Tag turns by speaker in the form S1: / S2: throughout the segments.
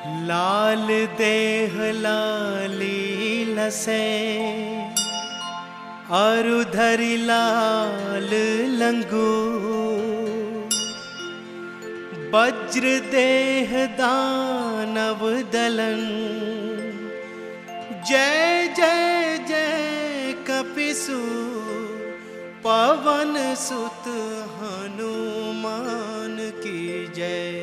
S1: लाल देह लाली लसे अरु धरि लाल लंगू वज्र देह दानव दलन जय जय जय कपिसु पवन सुत हनुमान की जय।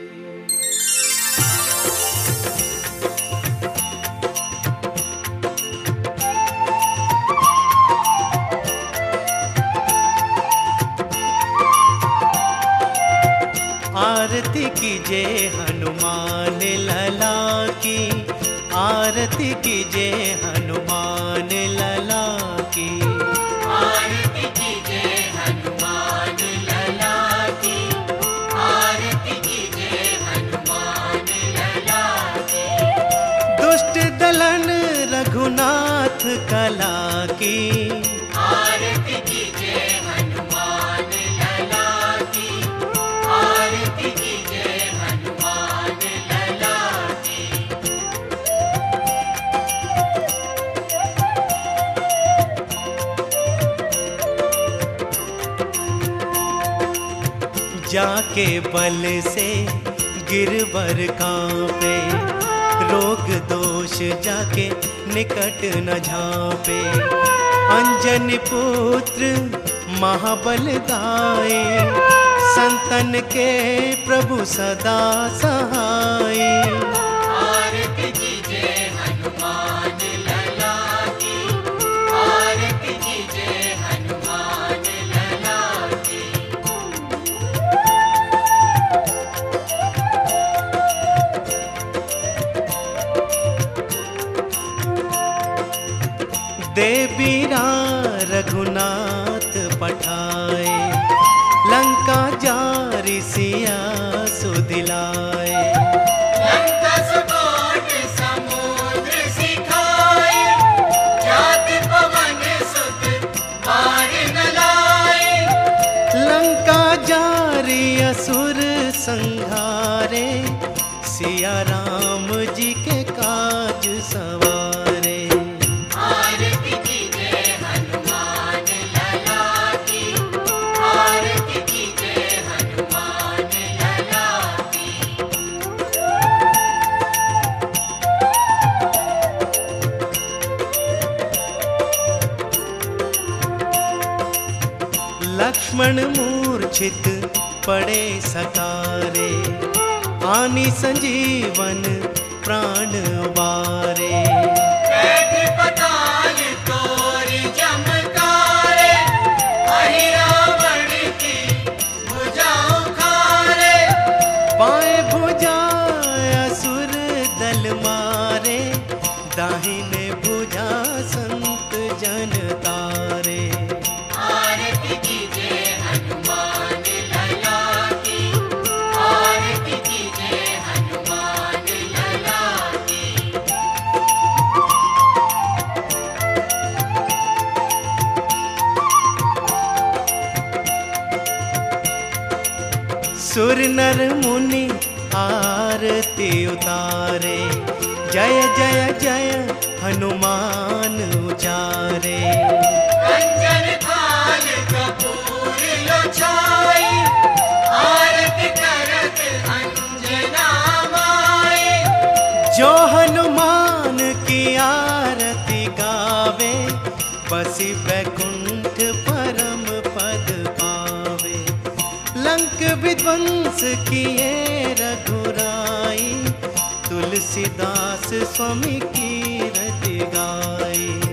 S1: आरती कीजे हनुमान लला की, आरती कीजे हनुमान लला की,
S2: आरती कीजे हनुमान लला की, आरती कीजे हनुमान लला की।
S1: दुष्ट दलन रघुनाथ कला की,
S2: आरती कीजे हनुमान लला की, आरती कीजे हनुमान लला की।
S1: जाके बल से गिरवर कांपे, रोग दोष जाके निकट न झांपे। अंजनी पुत्र महाबल दाई, संतन के प्रभु सदा सहाय।
S2: आरती कीजे हनुमान लला की, आरती कीजे हनुमान लला की।
S1: देवीरा रघुनाथ पठाए, लंका जारि सिया सुदिलाए।
S2: लंका सुकोट समुद्र सिखाए, जाति पवन सुत बार न लाए।
S1: लंका जारि असुर संहारे, सिया राम जी के काज सवारे।
S2: आरती कीजे हनुमान लला की, आरती कीजे हनुमान लला की।
S1: लक्ष्मण मूर्छित पड़े सकारे, आनी संजीवन प्राण वारे।
S2: बैठ पताल तोरी चमकारे, अहि रावण की भुजा उखारे।
S1: बाएं भुजा असुर दल मारे, दाहिने भुजा संत जन तारे।
S2: आरती कीजे हनुमान लला की, आरती कीजे हनुमान लला की।
S1: सुर नर मुनि आरती उतारे, जय जय जय हनुमान उचारे।
S2: कंचन थाल कपूर लो छाई, आरती करत अंजना माई।
S1: जो हनुमान की आरती गावे, बसी वैकुंठ परम पद पावे। लंक विध्वंस किए रघुराई, तुलसीदास स्वामी कीरति गाई।